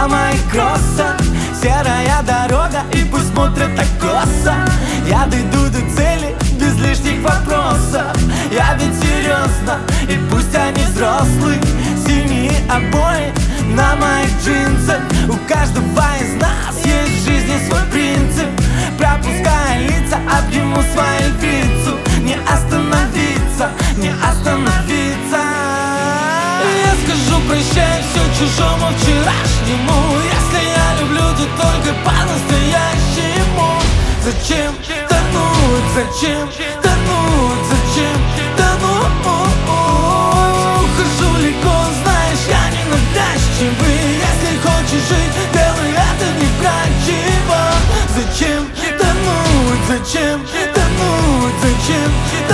на моих кроссах. Серая дорога, и пусть смотрят так косо. Я дойду до цели без лишних вопросов. Я ведь серьезно, и пусть они взрослые. Синие обои на моих джинсах. У каждого из нас есть в жизни свой принцип. Пропуская лица, обниму свою львицу. Не остановиться, не остановиться. Я скажу прощай все чужому вчерашнему. Если я люблю, то только по-настоящему. Зачем тонуть, зачем тонуть, зачем тонуть? Ухожу легко, знаешь, я не навязчивый. Если хочешь жить, делай это невкрадчиво. Зачем тонуть, зачем тонуть, зачем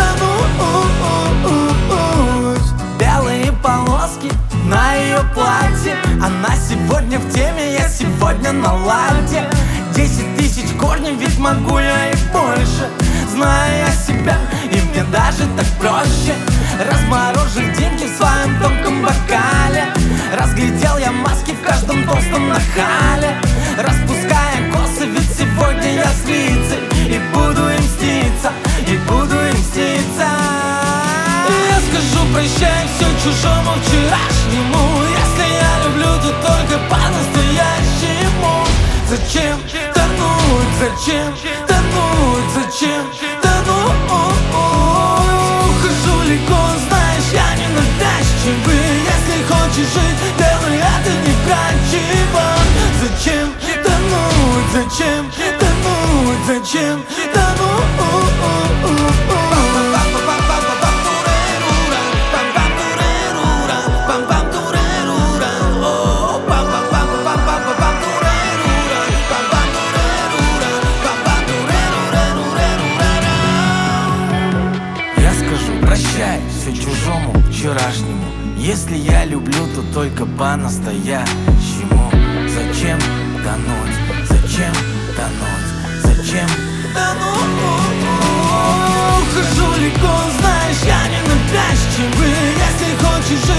тонуть? Белые полоски на ее платье. Она сегодня в теме, я сегодня на ладе. 10 тысяч корней, ведь могу я и больше. Знаю я себя, и мне даже так проще. Разморожив деньги в своем тонком бокале. Разглядел я маски в каждом толстом нахале. Распуская косы, ведь сегодня я с лицей. И буду им сниться, и буду им сниться. Я скажу прощай все чужому вчерашнему. Если я люблю, то только по-настоящему. Зачем тонуть, зачем тонуть, зачем тонуть? Ухожу легко, знаешь, я не навязчивый. Если хочешь жить, делай это невкрадчиво. Зачем тонуть, зачем тонуть, зачем тонуть? Прощай все чужому вчерашнему. Если я люблю, то только по-настоящему. Зачем тонуть, зачем тонуть, зачем тонуть? Ухожу легко, знаешь, я не навязчивый. Если хочешь